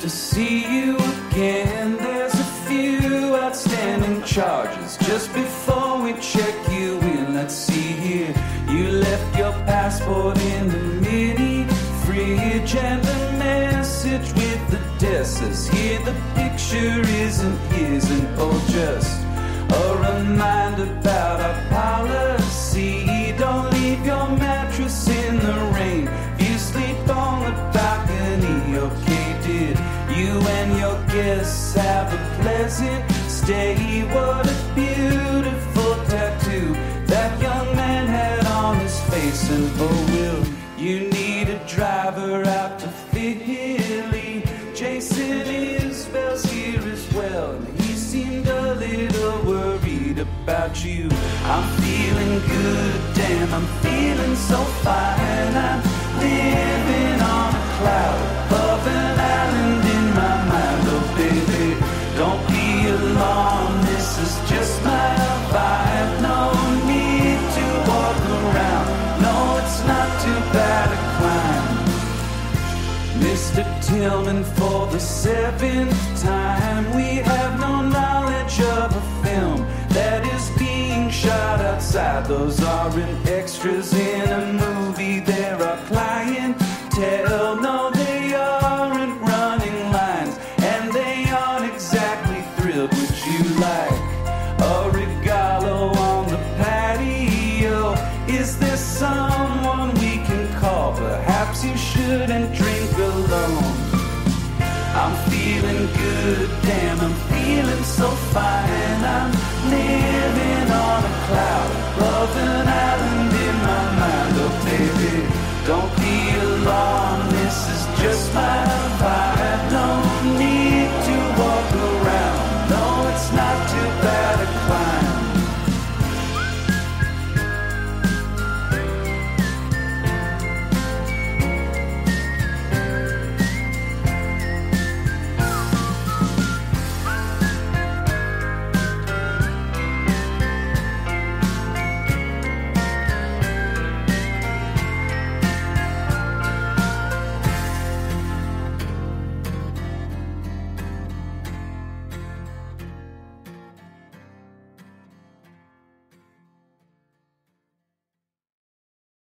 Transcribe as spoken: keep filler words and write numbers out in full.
see you again. There's a few outstanding charges. Just before we check you in, let's see here. You left your passport in the mini fridge and a message with the desk says here the picture isn't his, and oh, just a reminder about our policy. Don't leave your mattress in the rain. If you sleep on the balcony, okay, did you and your guests have a pleasant stay? What a beautiful tattoo that young man had on his face. And oh, will you need a driver out to Philly? Jason Isbell's here as well, and he seemed a little worried about you. I'm feeling good, damn, I'm feeling so fine. I'm living on a cloud above an island in my mind. Oh baby, don't be alarmed, this is just my vibe. No need to walk around, no, it's not too bad a climb. Mister Tillman, for the seventh time, we have no knowledge of a film that is being shot outside. Those aren't extras in a movie, they're our clientele. No, they aren't running lines, and they aren't exactly thrilled. Would you like a regalo on the patio? Is there someone we can call? Perhaps you shouldn't drink alone. I'm feeling good, damn, I'm feeling so fine. I'm living